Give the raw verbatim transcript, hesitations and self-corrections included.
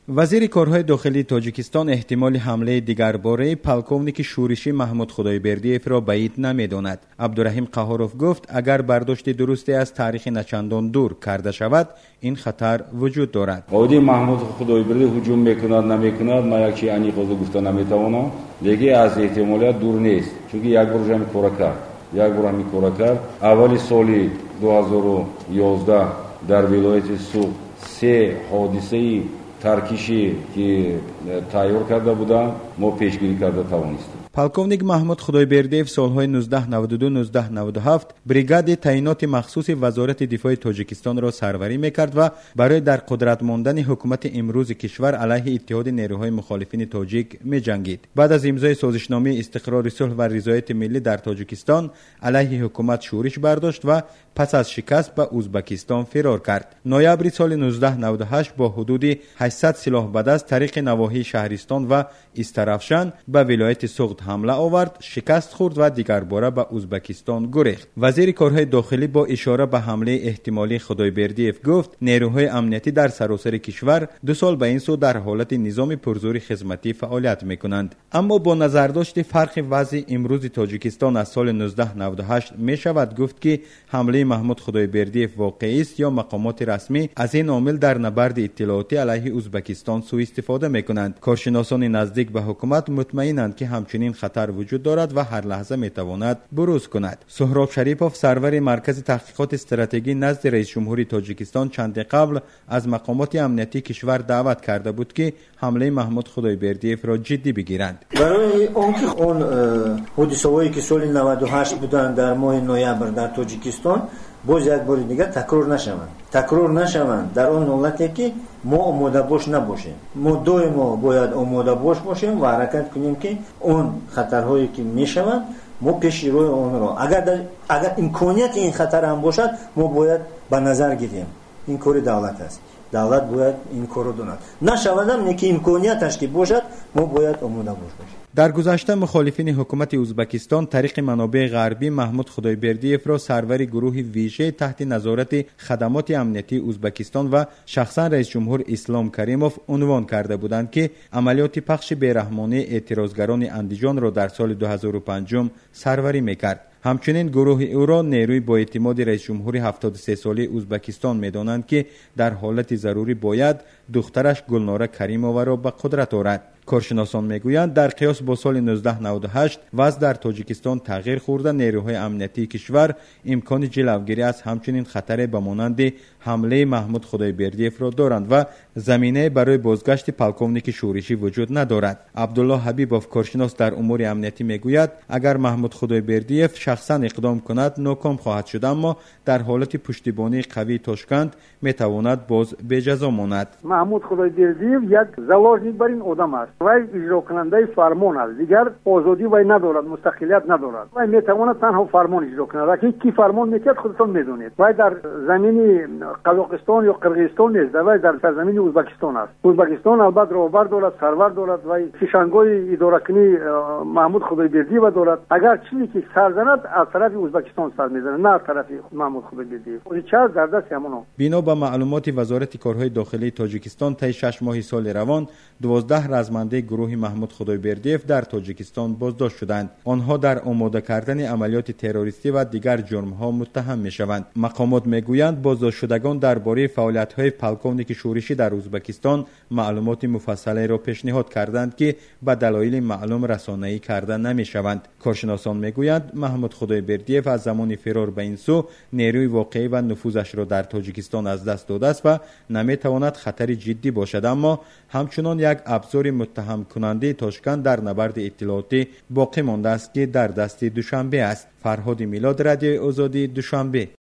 وزیر کارهای داخلی تاجیکستان احتمال حمله دیگرباره پالکونیک شورشی محمود خدایبردیف را بعید نمی‌داند. عبدالرحیم قهاروف گفت اگر برداشت درستی از تاریخ نچندان دور کرده شود این خطر وجود دارد. عادی محمود خدایبردی هجوم میکند نمیکند ما یکی انیقاز گفته نمیتوانم، دیگه از احتمالیت دور نیست، چون یک بار جمع کار کرد یک بار همی کار کرد. اولی سالی دو هزار و یازده در ولایت سوق سه حادثه ترکیشی که تیار کرده بودن ما پیشگیری کرده توانستیم. پالکونیک محمود خدایبردیف سالهای نوزده نود و دو نوزده نود و هفت بریگاد تعینات مخصوص وزارت دفاع تاجیکستان را سروری میکرد و برای در قدرت ماندن حکومت امروز کشور علیه اتحاد نیروهای مخالفین تاجیک می‌جنگید. بعد از امضای سازشنامه استقرار صلح و رضایت ملی در تاجیکستان علیه حکومت شورش برداشت و پس از شکست به ازبکستان فرار کرد. نوامبر سال نوزده نود و هشت با حدود هشتصد سلاح بدست طریق نواحی شهرستان و استرافشان به ولایت سوغد حمله آورد، شکست خورد و دیگر باره به ازبکستان گریخت. وزیر کارهای داخلی با اشاره به حمله احتمالی خدایبردیف گفت نیروهای امنیتی در سراسر کشور دو سال به این سو در حالت نظام پرزور خدمتی فعالیت میکنند. اما با نظرداشت فرق وضع امروز تاجیکستان از سال نوزده نود و هشت می شود گفت که حمله محمود خدایبردیف واقعی است یا مقامات رسمی از این عامل در نبرد اطلاعاتی علیه ازبکستان سوء استفاده میکنند. کارشناسان نزدیک به حکومت مطمئنند که همچنین خطر وجود دارد و هر لحظه میتواند بروز کند. سهراب شریپوف سرور مرکز تحقیقات استراتژی نزد رئیس جمهوری تاجیکستان چند قبل از مقامات امنیتی کشور دعوت کرده بود که حمله محمود خدایبردیف را جدی بگیرند. برای آنکه اون حادثه‌هایی که سال نود و هشت بودند در ماه نوامبر در تاجیکستان باز یک بار دیگر تکرار نشوند تکرار نشوند در اون حالتی که ما آماده باش نباشیم. ما دویما باید آماده باش باشیم و حرکت کنیم که اون خطرهایی که میشوند ما پیش روی اون را اگر در اگر امکانیت این خطر هم باشد ما باید به نظر گیریم. این کار دولت است. دولت باید این کارو داند. نشودم نه که امکانیتش که باشد ما باید آماده باش باشیم. در گذشته مخالفین حکومت ازبکستان طریق منابع غربی محمود خدایبردیف را سرور گروه ویژه تحت نظارت خدمات امنیتی ازبکستان و شخصا رئیس جمهور اسلام کریموف عنوان کرده بودند که عملیات پخش بیرحمانه اعتراضگران اندیجان را در سال دو هزار و پنج سروری میکرد. همچنین گروه او را نیروی با اعتماد رئیس جمهور هفتاد و سه ساله ازبکستان می‌دانند که در حالت ضروری باید دخترش گلناره کریمووا را به قدرت آورد. کارشناسان میگویند در قیاس با سال نوزده نود و هشت وضع در تاجیکستان تغییر خورده، نیروهای امنیتی کشور امکان جلوگیری از همچنین خطر به مانند حمله محمود خدایبردیف را دارند و زمینه برای بازگشت پالکونیک شورشی وجود ندارد. عبدالله حبیبوف کارشناس در امور امنیتی میگوید اگر محمود خدایبردیف شخصا اقدام کند ناکام خواهد شد، اما در حالت پشتیبانی قوی تاشکند میتواند باز به جزا ماند. محمود خدایبردیف یک زلاجنیک برین آدم است. وی اجرا کننده فرمان است. دیگر آزادی وی ندارد، مستقلیت ندارد. وی میتواند تنها فرمان اجرا کند. که کی فرمان میکرد خودتان میدونید. وی در زمین قزاقستان یا قرقیزستان نیست، وی در سرزمین ازبکستان است. ازبکستان البته رهبر دولت، سرور دولت و فشنگای اداره کنی محمود خدایبردیف و دولت اگر چیزی که سرزند از طرف ازبکستان سر میزنه، نه از طرف محمود خدایبردیف. اون چه در دست همونو. بنا به معلومات وزارت کارهای داخلی تاجیکستان طی شش ماه سال روان دوازده رزمنده گروه محمود خدایبردیف در تاجیکستان بازداشت شدند. آنها در آماده کردن عملیات تروریستی و دیگر جرم‌ها متهم می‌شوند. مقامات میگویند بازداشت شدگان درباره فعالیت‌های پالکونیک شورشی در ازبکستان معلومات مفصلی را پیشنهاد کردند که به دلایل معلوم رسانه‌ای کرده نمی‌شوند. کارشناسان میگویند محمود خدایبردیف از زمان فرار به این سو نیروی واقعی و نفوذش را در تاجیکستان از دست داده است و نمی‌تواند خطر جدی باشد، اما همچنان یک ابزار متهم کننده تاشکند در نبرد اطلاعاتی باقی مانده است که در دست دوشنبه است. فرهاد میلاد، رادیو آزادی، دوشنبه.